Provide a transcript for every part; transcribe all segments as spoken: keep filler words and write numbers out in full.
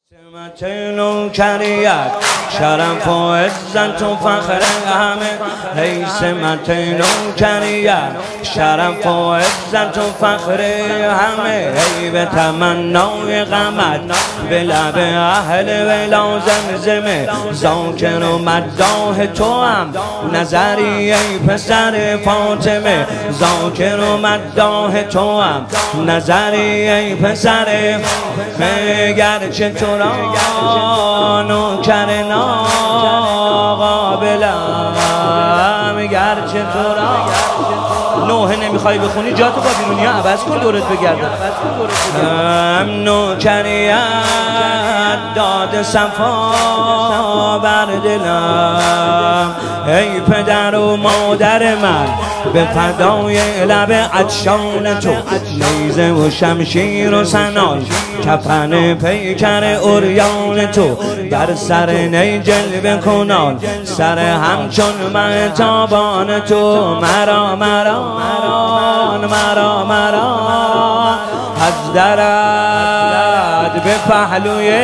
سمت نوکریت شرف و عزت و فخر همه، ای سمت نوکریت شرف و عزت و فخر همه، ای به تمنای غمت به لب اهل ولا زمزمه، ذاکر و مداح تو هم نظری ای پسر فاطمه، ذاکر و مداح تو هم نظری ای پسر گرچه تو را نوکر ناقابلم، گرچه تو را نوحه نمیخوای بخونی جاتو با بیرونی ها عوض کن دورت بگردم. هم نوکریت داد صفا بر دلم، ای پدر و مادر من به فدای لب عطشان تو، نیزه و شمشیر و سنان کفن پیکر عریان تو، بر سر نی جلوه کنان سر همچون مهتابان تو، مرا مرا مرا مرا از درد به پهلوی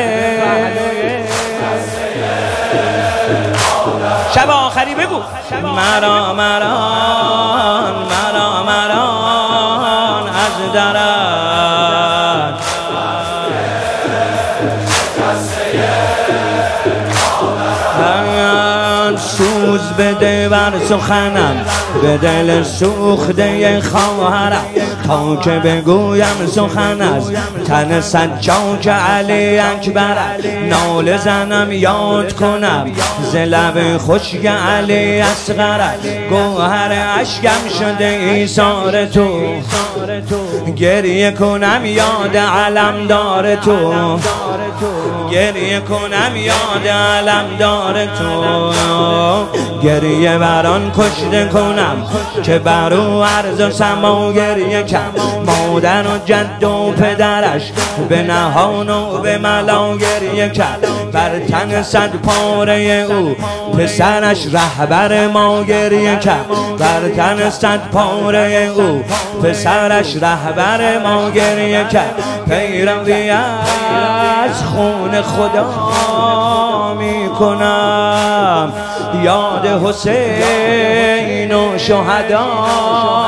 شب آخری بگو مرا مرا مرا مرا از درد سوز بده بر سخنم به دل سوخته خواهرم، تا که بگویم سخن از تن سجاک علی اکبر، ناله زنم یاد کنم ز لب خشک علی اصغر، گوهر اشکم شده ایثار تو، گریه کنم یاد علمدار تو، گریه کنم یاد علمدار تو، گریه بران کشته کنم که بر او عرض و سما گریه کم، مادر و جد و پدرش به نهان و به ملا گریه کرد، بر تن صد پاره او پسرش رهبر ما گریه کرد، بر تن صد پاره او پسرش رهبر ما گریه کرد، پیروی از خون خدا می کنم، یاد حسین و شهدا